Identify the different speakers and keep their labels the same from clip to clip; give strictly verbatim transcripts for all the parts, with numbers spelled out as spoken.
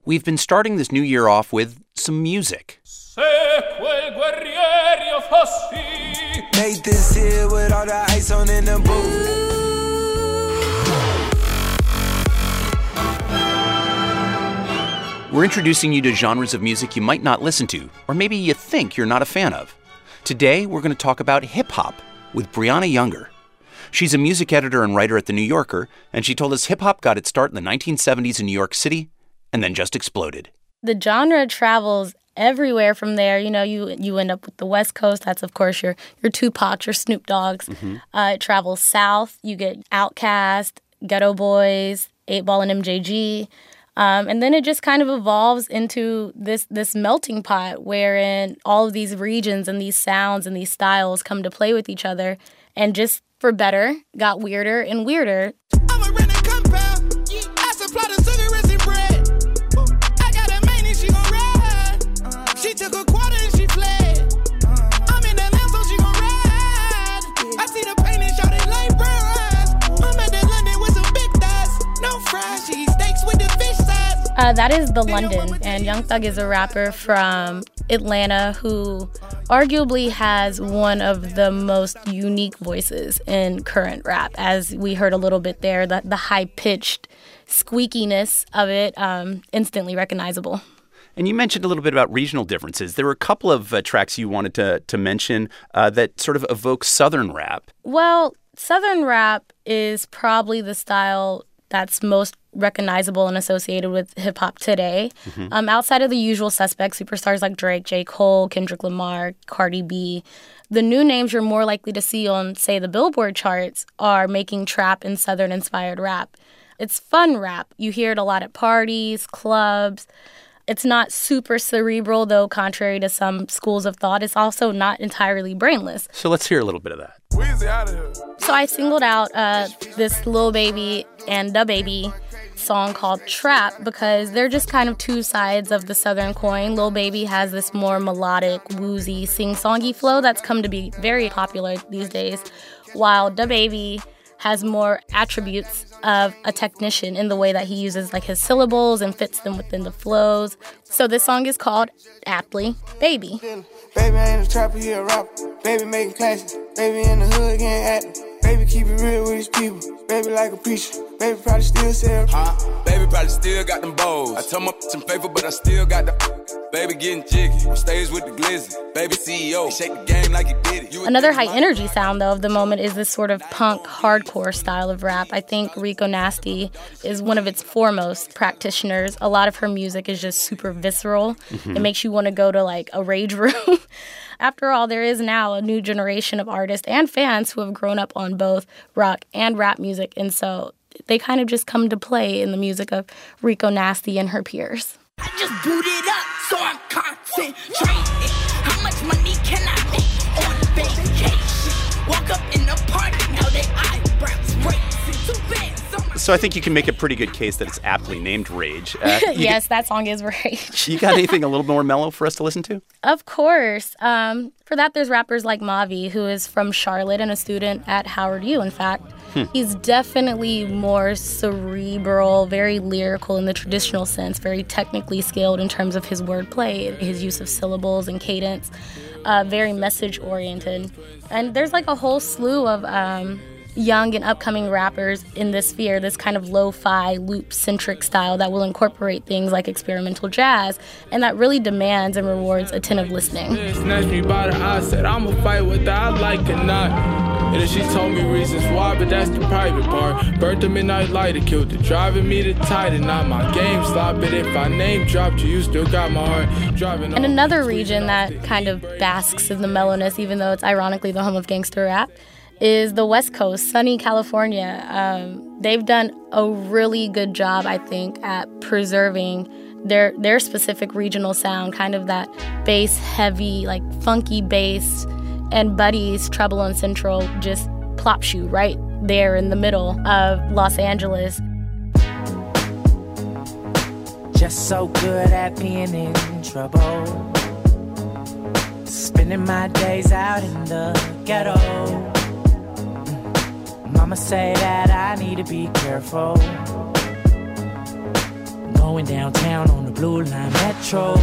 Speaker 1: We've been starting this new year off with some music.
Speaker 2: Made this here with all the ice on in the booth.
Speaker 1: We're introducing you to genres of music you might not listen to, or maybe you think you're not a fan of. Today, we're going to talk about hip-hop with Brianna Younger. She's a music editor and writer at The New Yorker, and she told us hip-hop got its start in the nineteen seventies in New York City and then just exploded.
Speaker 3: The genre travels everywhere from there. You know, you you end up with the West Coast. That's, of course, your, your Tupacs, your Snoop Dogg's. Mm-hmm. Uh, it travels south. You get Outkast, Ghetto Boys, eight ball and M J G. Um, and then it just kind of evolves into this this melting pot wherein all of these regions and these sounds and these styles come to play with each other and just, for better, got weirder and weirder.
Speaker 4: I'm a rented compound. I supply the cigarettes and bread. I got a main and she gon' ride. She took a quarter and she fled. I'm in the lamp so she gon' ride. I see the pain and shot it like burns. I'm at the London with some big thighs. No fries, she steaks with the fish.
Speaker 3: Uh, that is The London, and Young Thug is a rapper from Atlanta who arguably has one of the most unique voices in current rap. As we heard a little bit there, the, the high-pitched squeakiness of it, um, instantly recognizable.
Speaker 1: And you mentioned a little bit about regional differences. There were a couple of uh, tracks you wanted to, to mention uh, that sort of evoke Southern rap.
Speaker 3: Well, Southern rap is probably the style that's most recognizable and associated with hip-hop today. Mm-hmm. Um, outside of the usual suspects, superstars like Drake, J. Cole, Kendrick Lamar, Cardi B, the new names you're more likely to see on, say, the Billboard charts are making trap and Southern-inspired rap. It's fun rap. You hear it a lot at parties, clubs. It's not super cerebral, though, contrary to some schools of thought. It's also not entirely brainless.
Speaker 1: So let's hear a little bit of that.
Speaker 4: Weezy out of here.
Speaker 3: So I singled out uh, this Lil Baby and DaBaby song called Trap because they're just kind of two sides of the Southern coin. Lil Baby has this more melodic, woozy, sing-songy flow that's come to be very popular these days, while DaBaby has more attributes of a technician in the way that he uses like his syllables and fits them within the flows. So this song is called, aptly, Baby.
Speaker 4: Baby ain't a trapper, he a rapper. Baby making classes. Baby in the hood getting active. Baby keep it real with his people. Baby like a preacher. Baby probably still sell.
Speaker 2: Huh? Baby probably still got them bows. I told my some paper, but I still got the. Baby getting jiggy. On stage with the glizzy. Baby C E O. He shake the game like he did it. You
Speaker 3: Another high-energy sound, though, of the moment is this sort of punk, hardcore style of rap. I think Rico Nasty is one of its foremost practitioners. A lot of her music is just super visceral. Mm-hmm. It makes you want to go to, like, a rage room. After all, there is now a new generation of artists and fans who have grown up on both rock and rap music, and so they kind of just come to play in the music of Rico Nasty and her peers.
Speaker 4: I just booted up, so I'm concentrated. How much money can I make on vacation? Walk up in the party, now they eyebrows raising. Too bad.
Speaker 1: So I think you can make a pretty good case that it's aptly named Rage. Uh,
Speaker 3: yes, that song is Rage.
Speaker 1: You got anything a little more mellow for us to listen to?
Speaker 3: Of course. Um, for that, there's rappers like Mavi, who is from Charlotte and a student at Howard U, in fact. Hmm. He's definitely more cerebral, very lyrical in the traditional sense, very technically skilled in terms of his wordplay, his use of syllables and cadence, uh, very message-oriented. And there's like a whole slew of um, young and upcoming rappers in this sphere, this kind of lo-fi, loop-centric style that will incorporate things like experimental jazz, and that really demands and rewards attentive listening.
Speaker 5: Snatched me by the eye, said I'ma fight with that, I like it not. And then she told me reasons why, but that's the private part. Burnt the midnight lighter, killed it, driving me to Titan. Not my game, stop it. If I name dropped you, you still got my heart. Driving.
Speaker 3: And another region that kind of basks in the mellowness, even though it's ironically the home of gangster rap, is the West Coast, sunny California. Um, they've done a really good job, I think, at preserving their their specific regional sound, kind of that bass-heavy, like funky bass, and Buddy's Treble on Central just plops you right there in the middle of Los Angeles.
Speaker 6: Just so good at being in trouble, spending my days out in the ghetto. Mama say that I need to be careful. Going downtown on the Blue Line Metro.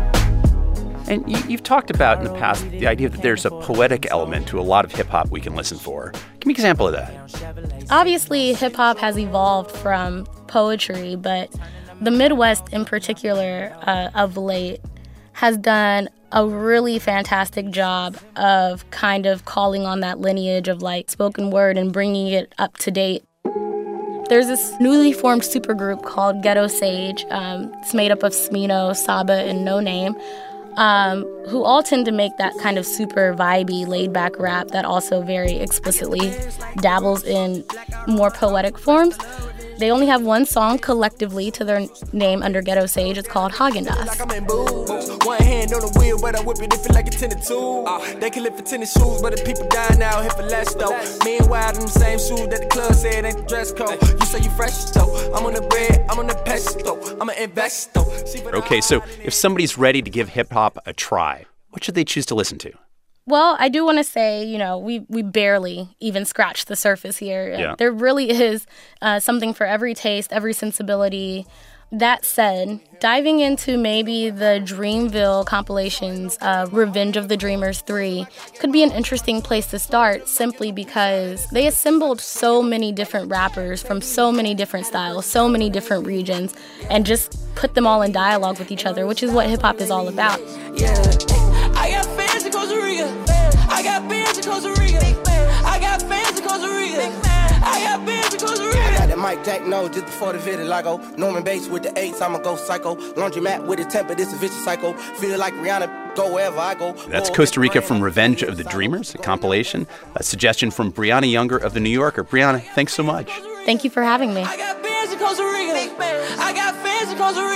Speaker 1: And you, you've talked about in the past the idea that there's a poetic element to a lot of hip-hop we can listen for. Give me an example of that.
Speaker 3: Obviously, hip-hop has evolved from poetry, but the Midwest in particular, uh, of late, has done a really fantastic job of kind of calling on that lineage of like spoken word and bringing it up to date. There's this newly formed supergroup called Ghetto Sage. Um, it's made up of Smino, Saba, and No Name, um, who all tend to make that kind of super vibey, laid-back rap that also very explicitly dabbles in more poetic forms. They only have one song collectively to their name under Ghetto Sage. It's called Häagen-Dazs.
Speaker 4: One hand on the wheel, but I whip it if it like a tennis tool. Uh, they can live for tennis shoes, but the people dying now here for less though. Meanwhile, them same shoes that the club said ain't the dress code. You say you fresh though. I'm on the bread, I'm on the pesto. I'm an investor.
Speaker 1: Okay, so if somebody's ready to give hip-hop a try, what should they choose to listen to?
Speaker 3: Well, I do want to say, you know, we, we barely even scratched the surface here.
Speaker 1: Yeah.
Speaker 3: There really is uh, something for every taste, every sensibility. That said, diving into maybe the Dreamville compilations of Revenge of the Dreamers three could be an interesting place to start simply because they assembled so many different rappers from so many different styles, so many different regions, and just put them all in dialogue with each other, which is what hip-hop is all about.
Speaker 4: Yeah. I got fans in Costa Rica. I got fans in Costa Rica. I got fans in Costa Rica. I got fans in Costa Rica. I got that Mike Jack no just before the vitiligo. Norman Bates with the eights, I'ma go psycho. Laundromat with the temper, this a vicious cycle. Feel like Rihanna, go wherever I go.
Speaker 1: That's Costa Rica from Revenge of the Dreamers, a compilation. A suggestion from Brianna Younger of The New Yorker. Brianna, thanks so much.
Speaker 3: Thank you for having me.
Speaker 4: I got fans in Costa Rica. I got fans in Costa Rica.